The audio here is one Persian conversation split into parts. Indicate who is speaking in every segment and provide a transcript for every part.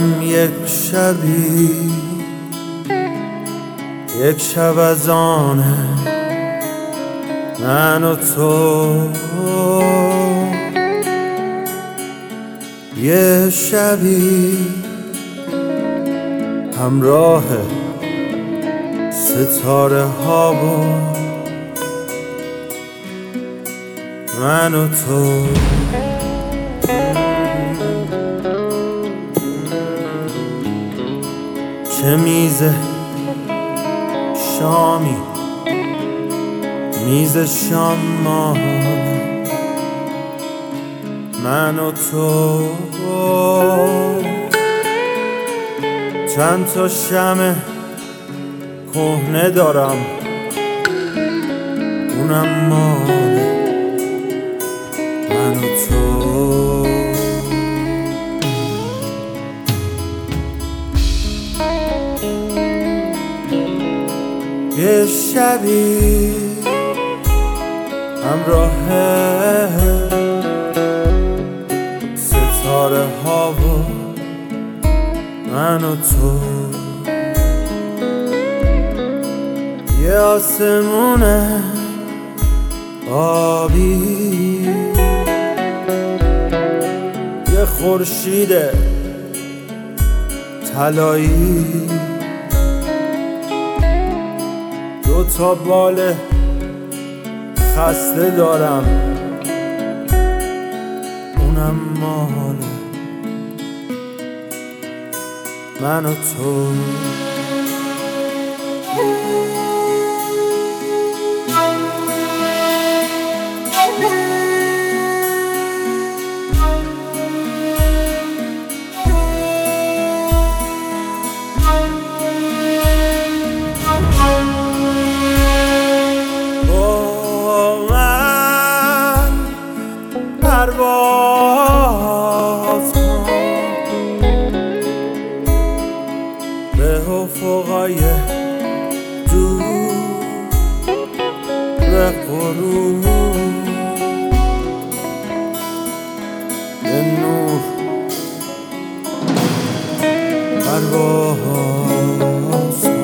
Speaker 1: یک شب از آنه من و تو، یه شبی همراه ستاره ها با من و تو. چه میز شامی، میز شام ما، من و تو. چند تا شمع کهنه دارم، اونم مال من و تو. یه شبی همراه ستاره ها و من و تو، یه آسمون آبی، یه خورشید طلایی، دو تا بال خسته دارم، اونم مال من و تو. پرواز کن به افقای دور، به غروب، به نور. پرواز کن.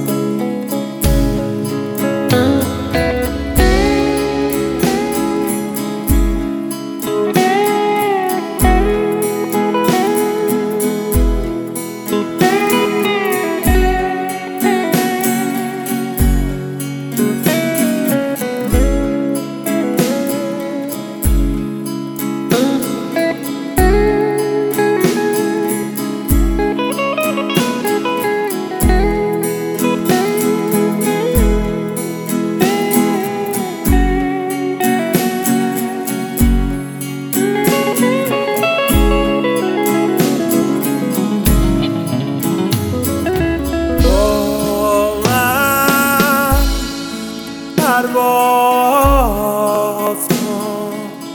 Speaker 1: پرواز کن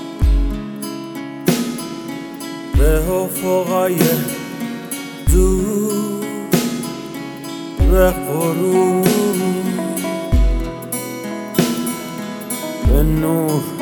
Speaker 1: به افقای دور، به غروب، به نور.